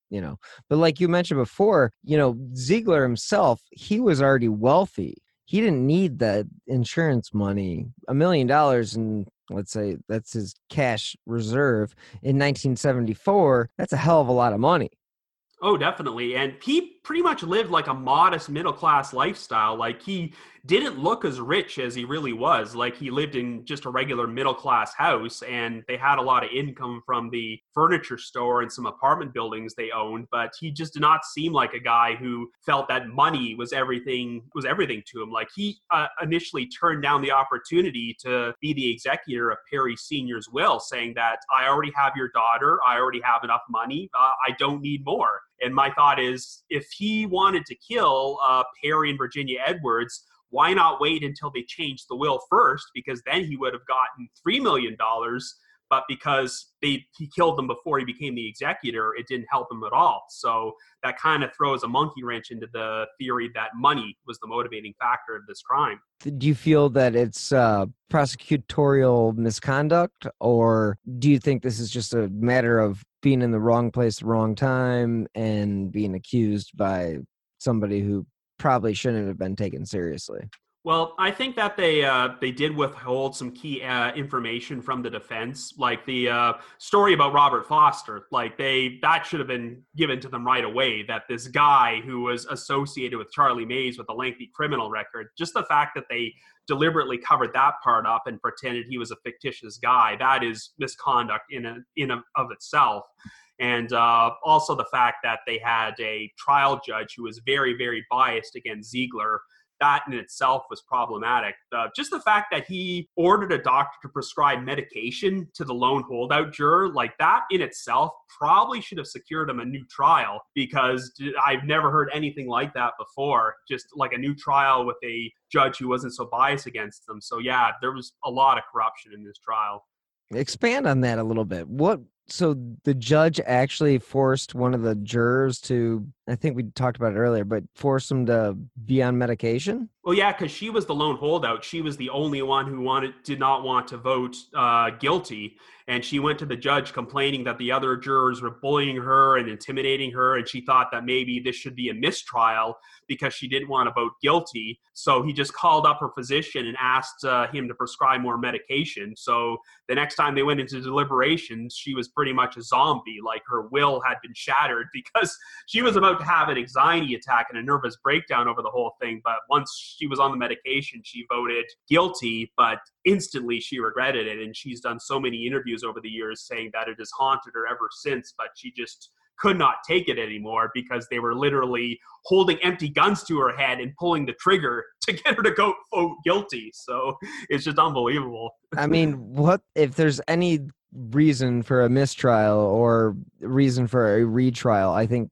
you know. But like you mentioned before, you know, Ziegler himself, he was already wealthy. He didn't need the insurance money. A million dollars in, let's say, that's his cash reserve in nineteen seventy-four. That's a hell of a lot of money. Oh, definitely. And he pretty much lived like a modest middle-class lifestyle. Like, he didn't look as rich as he really was. Like, he lived in just a regular middle-class house, and they had a lot of income from the furniture store and some apartment buildings they owned. But he just did not seem like a guy who felt that money was everything, was everything to him. Like, he uh, initially turned down the opportunity to be the executor of Perry Senior's will, saying that, I already have your daughter. I already have enough money. Uh, I don't need more. And my thought is, if he wanted to kill uh, Perry and Virginia Edwards, why not wait until they changed the will first? Because then he would have gotten three million dollars. But because they he killed them before he became the executor, it didn't help him at all. So that kind of throws a monkey wrench into the theory that money was the motivating factor of this crime. Do you feel that it's uh, prosecutorial misconduct, or do you think this is just a matter of being in the wrong place, the wrong time, and being accused by somebody who probably shouldn't have been taken seriously? Well, I think that they uh, they did withhold some key uh, information from the defense, like the uh, story about Robert Foster. Like they that should have been given to them right away. That this guy who was associated with Charlie Mays with a lengthy criminal record, just the fact that they deliberately covered that part up and pretended he was a fictitious guy, that is misconduct in a, in a, of itself. And uh, also the fact that they had a trial judge who was very, very biased against Ziegler. That in itself was problematic. Uh, just the fact that he ordered a doctor to prescribe medication to the lone holdout juror, like that in itself probably should have secured him a new trial, because I've never heard anything like that before. Just like a new trial with a judge who wasn't so biased against them. So yeah, there was a lot of corruption in this trial. Expand on that a little bit. What? So the judge actually forced one of the jurors to, I think we talked about it earlier, but forced him to be on medication? Well, yeah, because she was the lone holdout. She was the only one who wanted did not want to vote uh, guilty. And she went to the judge complaining that the other jurors were bullying her and intimidating her. And she thought that maybe this should be a mistrial because she didn't want to vote guilty. So he just called up her physician and asked uh, him to prescribe more medication. So the next time they went into deliberations, she was pretty much a zombie. Like her will had been shattered because she was about to have an anxiety attack and a nervous breakdown over the whole thing. But once she was on the medication, she voted guilty, but instantly she regretted it. And she's done so many interviews over the years saying that it has haunted her ever since, but she just could not take it anymore because they were literally holding empty guns to her head and pulling the trigger to get her to go vote guilty. So it's just unbelievable. I mean, what if there's any reason for a mistrial or reason for a retrial? I think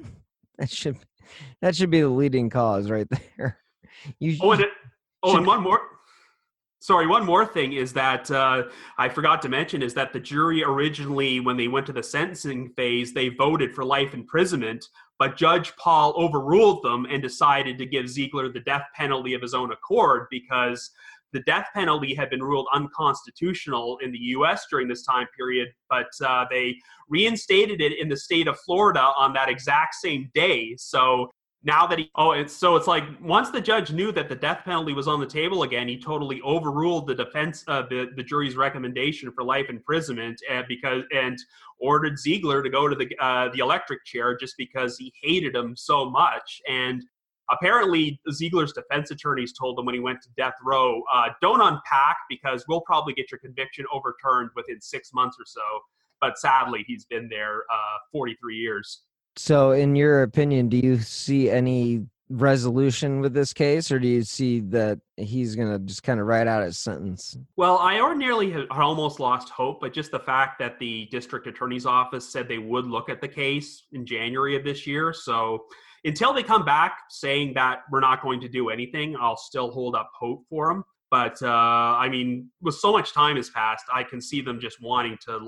that should that should be the leading cause right there. You oh, and, it, oh, and one more. Sorry, one more thing is that uh, I forgot to mention is that the jury originally, when they went to the sentencing phase, they voted for life imprisonment, but Judge Paul overruled them and decided to give Ziegler the death penalty of his own accord because the death penalty had been ruled unconstitutional in the U S during this time period, but uh, they reinstated it in the state of Florida on that exact same day. So now that he, oh, it's so it's like once the judge knew that the death penalty was on the table again, he totally overruled the defense, uh, the the jury's recommendation for life imprisonment, and because and ordered Ziegler to go to the uh, the electric chair just because he hated him so much. And apparently, Ziegler's defense attorneys told him when he went to death row, uh, "Don't unpack because we'll probably get your conviction overturned within six months or so." But sadly, he's been there uh, forty-three years. So in your opinion, do you see any resolution with this case, or do you see that he's going to just kind of write out his sentence? Well, I ordinarily had almost lost hope, but just the fact that the district attorney's office said they would look at the case in January of this year. So until they come back saying that we're not going to do anything, I'll still hold up hope for them. But, uh, I mean, with so much time has passed, I can see them just wanting to, like,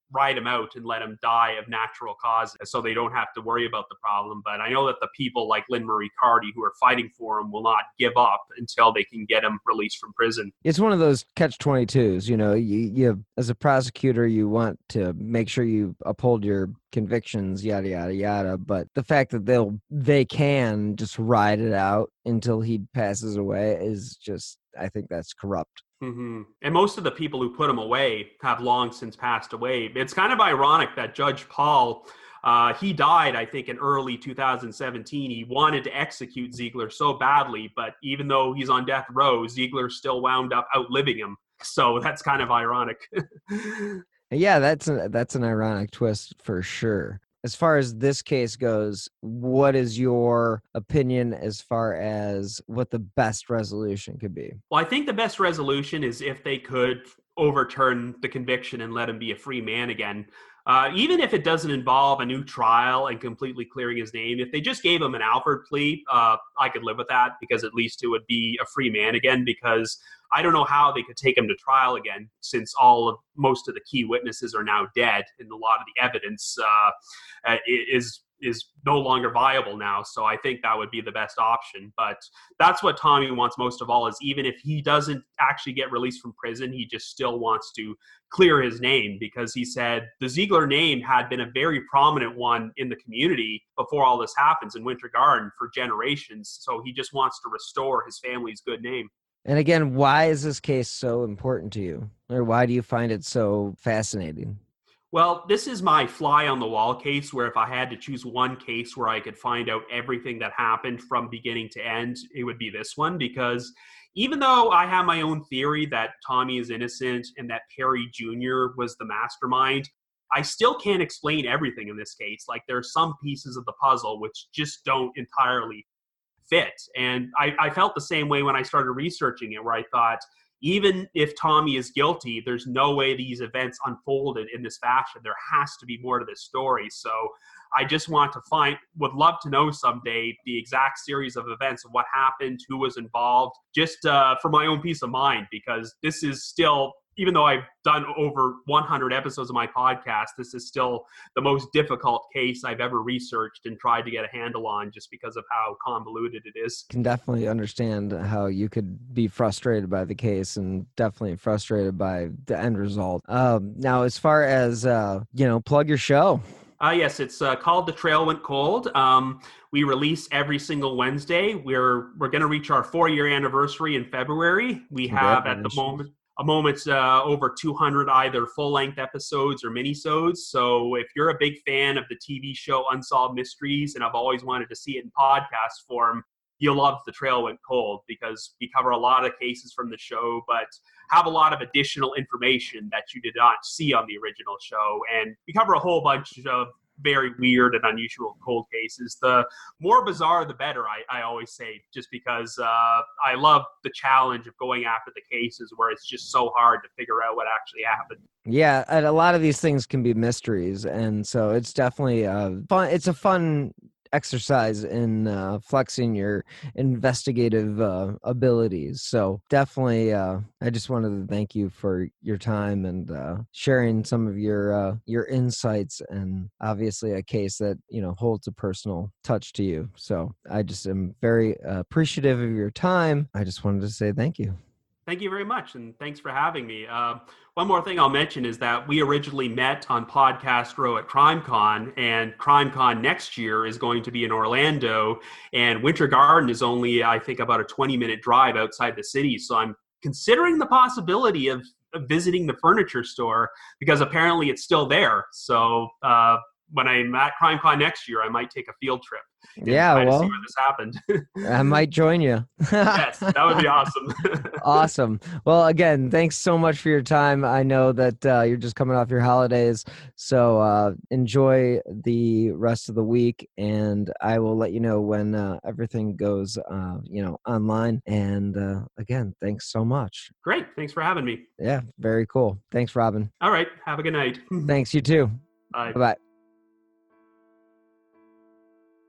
ride him out and let him die of natural causes so they don't have to worry about the problem. But I know that the people like Lynn Marie Carty who are fighting for him will not give up until they can get him released from prison. It's one of those catch twenty-twos, you know, you, you as a prosecutor, you want to make sure you uphold your convictions, yada, yada, yada. But the fact that they'll, they can just ride it out until he passes away is just, I think that's corrupt. Mm-hmm. And most of the people who put him away have long since passed away. It's kind of ironic that Judge Paul, uh, he died, I think, in early two thousand seventeen. He wanted to execute Ziegler so badly, but even though he's on death row, Ziegler still wound up outliving him. So that's kind of ironic. Yeah, that's a, that's an ironic twist for sure. As far as this case goes, what is your opinion as far as what the best resolution could be? Well, I think the best resolution is if they could overturn the conviction and let him be a free man again. Uh, even if it doesn't involve a new trial and completely clearing his name, if they just gave him an Alford plea, uh, I could live with that, because at least it would be a free man again, because I don't know how they could take him to trial again, since all of most of the key witnesses are now dead and a lot of the evidence uh, is is no longer viable now. So I think that would be the best option. But that's what Tommy wants most of all, is even if he doesn't actually get released from prison, he just still wants to clear his name, because he said the Ziegler name had been a very prominent one in the community before all this happens in Winter Garden for generations. So he just wants to restore his family's good name. And again, why is this case so important to you? Or why do you find it so fascinating? Well, this is my fly on the wall case, where if I had to choose one case where I could find out everything that happened from beginning to end, it would be this one. Because even though I have my own theory that Tommy is innocent and that Perry Junior was the mastermind, I still can't explain everything in this case. Like, there are some pieces of the puzzle which just don't entirely fit. And I, I felt the same way when I started researching it, where I thought, even if Tommy is guilty, there's no way these events unfolded in this fashion. There has to be more to this story. So I just want to find, would love to know someday the exact series of events of what happened, who was involved, just uh, for my own peace of mind, because this is still, even though I've done over one hundred episodes of my podcast, this is still the most difficult case I've ever researched and tried to get a handle on, just because of how convoluted it is. Can definitely understand how you could be frustrated by the case, and definitely frustrated by the end result. Um, now, as far as, uh, you know, plug your show. Uh, yes, it's uh, called The Trail Went Cold. Um, we release every single Wednesday. We're we're going to reach our four-year anniversary in February. We have at the moment a moment uh, over two hundred either full-length episodes or minisodes. So if you're a big fan of the T V show Unsolved Mysteries and I've always wanted to see it in podcast form, you'll love The Trail Went Cold, because we cover a lot of cases from the show, but have a lot of additional information that you did not see on the original show. And we cover a whole bunch of very weird and unusual cold cases. The more bizarre, the better, I, I always say, just because uh, I love the challenge of going after the cases where it's just so hard to figure out what actually happened. Yeah, and a lot of these things can be mysteries, and so it's definitely uh, fun. It's a fun exercise in uh, flexing your investigative uh, abilities. So definitely, uh, I just wanted to thank you for your time and uh, sharing some of your uh, your insights, and obviously a case that, you know, holds a personal touch to you. So I just am very uh, appreciative of your time. I just wanted to say thank you. Thank you very much, and thanks for having me. Uh, one more thing I'll mention is that we originally met on Podcast Row at CrimeCon, and CrimeCon next year is going to be in Orlando, and Winter Garden is only, I think, about a twenty-minute drive outside the city. So I'm considering the possibility of, of visiting the furniture store, because apparently it's still there. So uh, when I'm at CrimeCon next year, I might take a field trip. Yeah, well, to see where this happened. I might join you. Yes, that would be awesome. Awesome. Well, again, thanks so much for your time. I know that uh, you're just coming off your holidays, so uh, enjoy the rest of the week, and I will let you know when uh, everything goes, uh, you know, online. And uh, again, thanks so much. Great. Thanks for having me. Yeah, very cool. Thanks, Robin. All right. Have a good night. Thanks, you too. Bye. Bye-bye.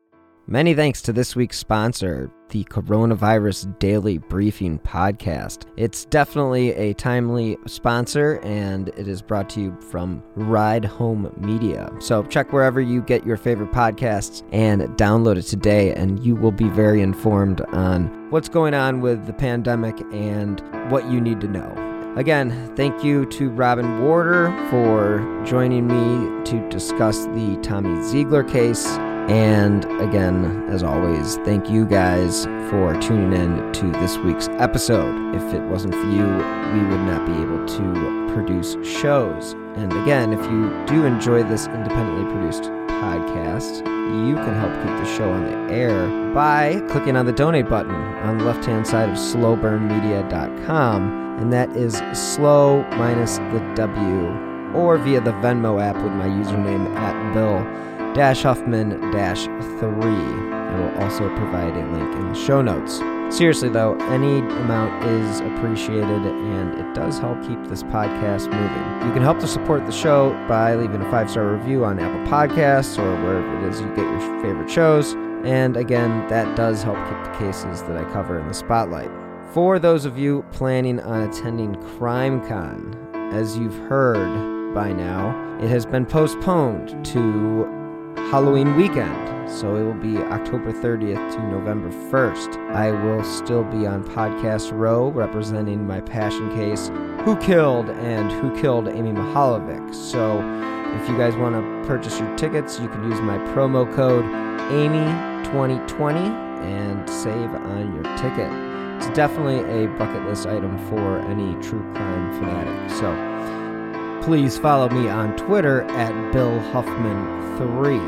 Many thanks to this week's sponsor, the Coronavirus Daily Briefing Podcast. It's definitely a timely sponsor, and it is brought to you from Ride Home Media. So check wherever you get your favorite podcasts and download it today, and you will be very informed on what's going on with the pandemic and what you need to know. Again, thank you to Robin Warder for joining me to discuss the Tommy Ziegler case. And again, as always, thank you guys for tuning in to this week's episode. If it wasn't for you, we would not be able to produce shows. And again, if you do enjoy this independently produced podcast, you can help keep the show on the air by clicking on the donate button on the left-hand side of slow burn media dot com. And that is slow minus the W, or via the Venmo app with my username at Bill Dash Huffman dash three. I will also provide a link in the show notes. Seriously though, any amount is appreciated, and it does help keep this podcast moving. You can help to support the show by leaving a five-star review on Apple Podcasts or wherever it is you get your favorite shows. And again, that does help keep the cases that I cover in the spotlight. For those of you planning on attending CrimeCon, as you've heard by now, it has been postponed to Halloween weekend, so it will be October thirtieth to November first. I will still be on Podcast Row representing my passion case, Who Killed and Who Killed Amy Mihaljevic. So if you guys want to purchase your tickets, you can use my promo code Amy twenty twenty and save on your ticket. It's definitely a bucket list item for any true crime fanatic. So please follow me on Twitter at Bill Huffman three.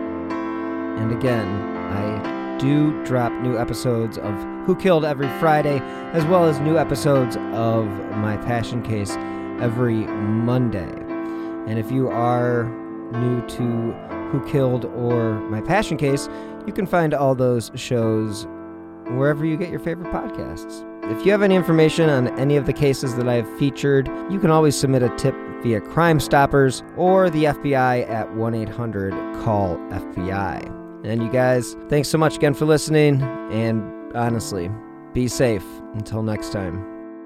And again, I do drop new episodes of Who Killed every Friday, as well as new episodes of my passion case every Monday. And if you are new to Who Killed or my passion case, you can find all those shows wherever you get your favorite podcasts. If you have any information on any of the cases that I have featured, you can always submit a tip via Crime Stoppers or the F B I at one eight hundred call F B I. And you guys, thanks so much again for listening, and honestly, be safe until next time.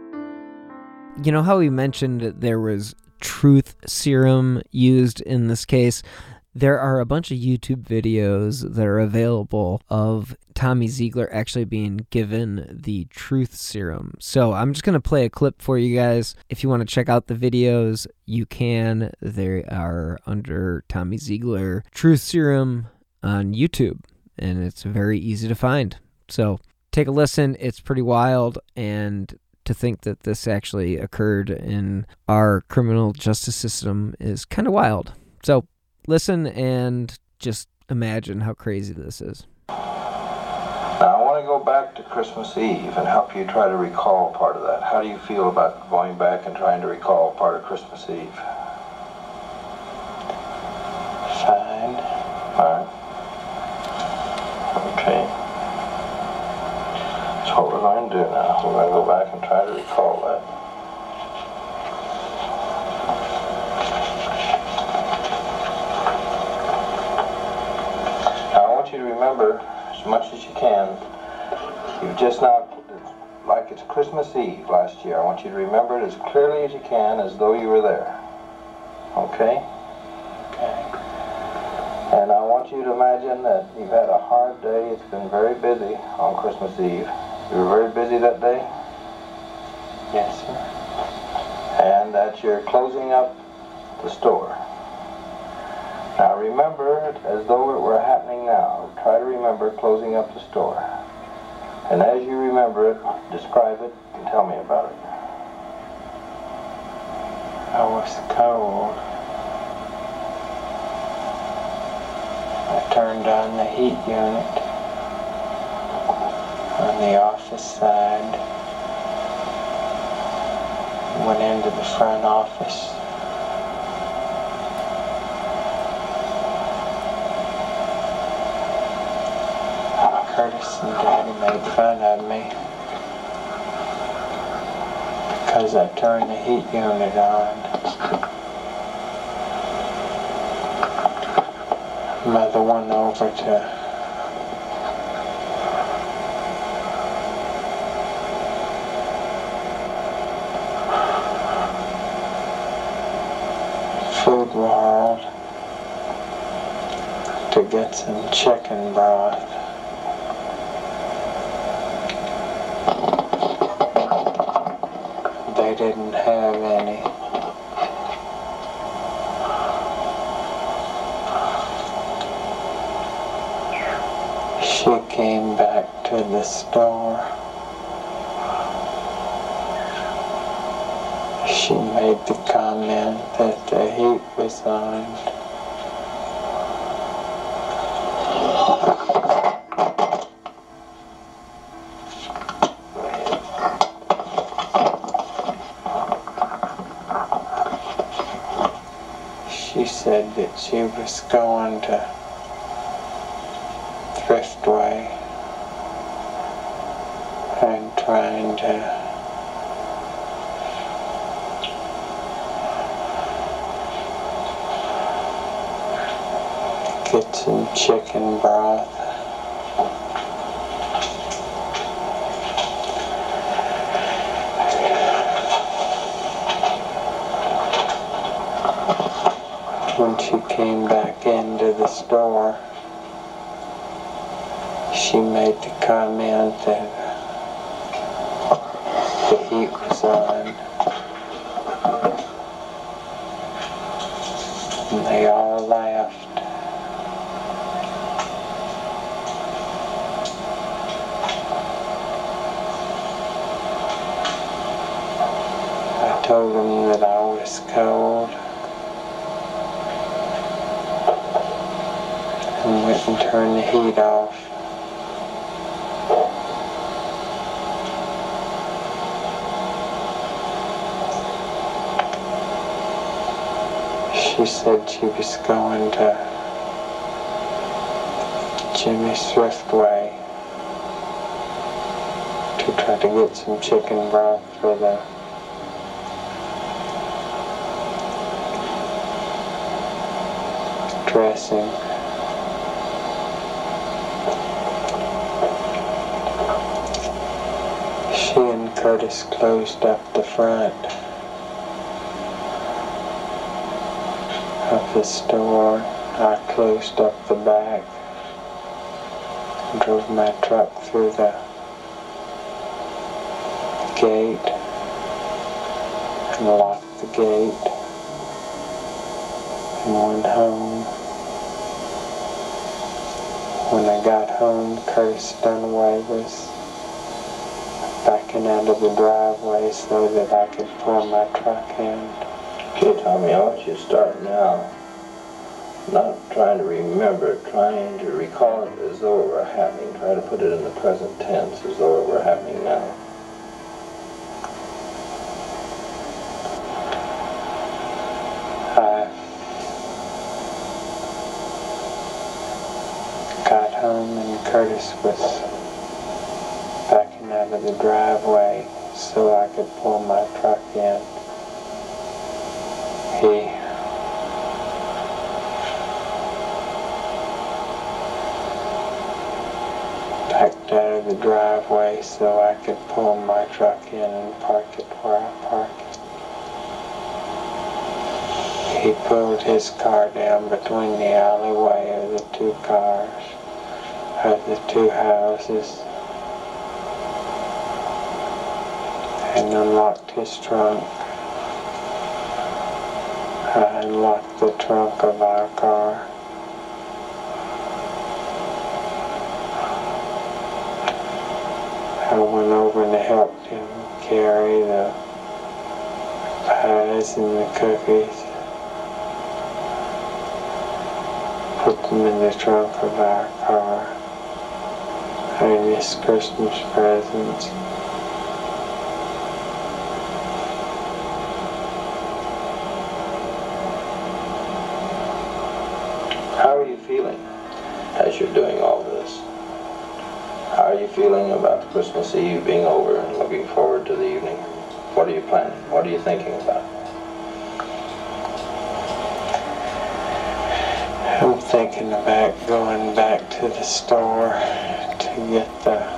You know how we mentioned there was truth serum used in this case? There are a bunch of YouTube videos that are available of Tommy Ziegler actually being given the truth serum. So I'm just going to play a clip for you guys. If you want to check out the videos, you can. They are under Tommy Ziegler Truth Serum on YouTube, and it's very easy to find. So take a listen. It's pretty wild, and to think that this actually occurred in our criminal justice system is kind of wild. So listen and just imagine how crazy this is. Now, I want to go back to Christmas Eve and help you try to recall part of that. How do you feel about going back and trying to recall part of Christmas Eve? Fine. All right. Okay. That's what we're going to do now. We're going to go back and try to recall that. To remember as much as you can. You've just now, like it's Christmas Eve last year, I want you to remember it as clearly as you can, as though you were there. Okay? Okay. And I want you to imagine that you've had a hard day. It's been very busy on Christmas Eve. You were very busy that day? Yes, sir. And that you're closing up the store. Now remember it as though it were happening now. Try to remember closing up the store. And as you remember it, describe it and tell me about it. I was cold. I turned on the heat unit on the office side. Went into the front office. Curtis and Daddy made fun of me because I turned the heat unit on. Mother went over to World to get some chicken broth. They didn't have any. She came back to the store. She made the comment that the heat was on. She said that she was going to Thriftway and trying to get some chicken broth. When she came back into the store, she made the comment that the heat was on. And they all laughed. I told them that I was cold and went and turned the heat off. She said she was going to Jimmy Thriftway to try to get some chicken broth for the dressing. She and Curtis closed up the front of the store. I closed up the back, drove my truck through the gate and locked the gate and went home. When I got home, Curtis Dunaway was backing out of the driveway so that I could pull my truck in. Okay, Tommy, I want you to start now. Not trying to remember, trying to recall it as though it were happening. Try to put it in the present tense as though it were happening now. I got home and Curtis was backing out of the driveway so I could pull my truck in. He backed out of the driveway so I could pull my truck in and park it where I parked it. He pulled his car down between the alleyway of the two cars, of the two houses, and unlocked his trunk. I unlocked the trunk of our car. I went over and helped him carry the pies and the cookies. Put them in the trunk of our car. And his Christmas presents. How are you feeling as you're doing all this? How are you feeling about Christmas Eve being over and looking forward to the evening? What are you planning? What are you thinking about? I'm thinking about going back to the store to get the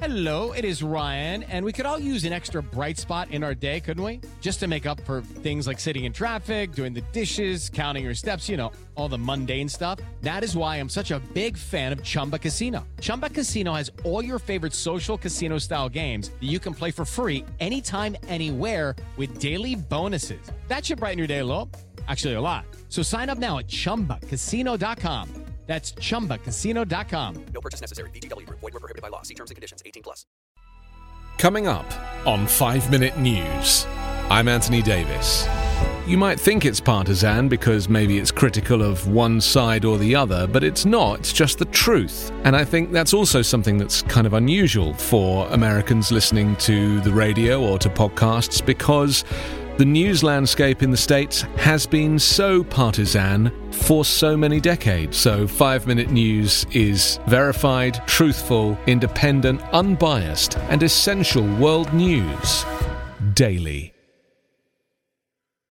Hello, it is Ryan, and we could all use an extra bright spot in our day, couldn't we? Just to make up for things like sitting in traffic, doing the dishes, counting your steps, you know, all the mundane stuff. That is why I'm such a big fan of Chumba Casino. Chumba Casino has all your favorite social casino-style games that you can play for free anytime, anywhere with daily bonuses. That should brighten your day a little. Actually, a lot. So sign up now at chumba casino dot com. That's chumba casino dot com. No purchase necessary. V G W Group. Void where prohibited by law. See terms and conditions. eighteen plus. Coming up on five minute News, I'm Anthony Davis. You might think it's partisan because maybe it's critical of one side or the other, but it's not. It's just the truth. And I think that's also something that's kind of unusual for Americans listening to the radio or to podcasts, because the news landscape in the States has been so partisan for so many decades. So five minute News is verified, truthful, independent, unbiased, and essential world news daily.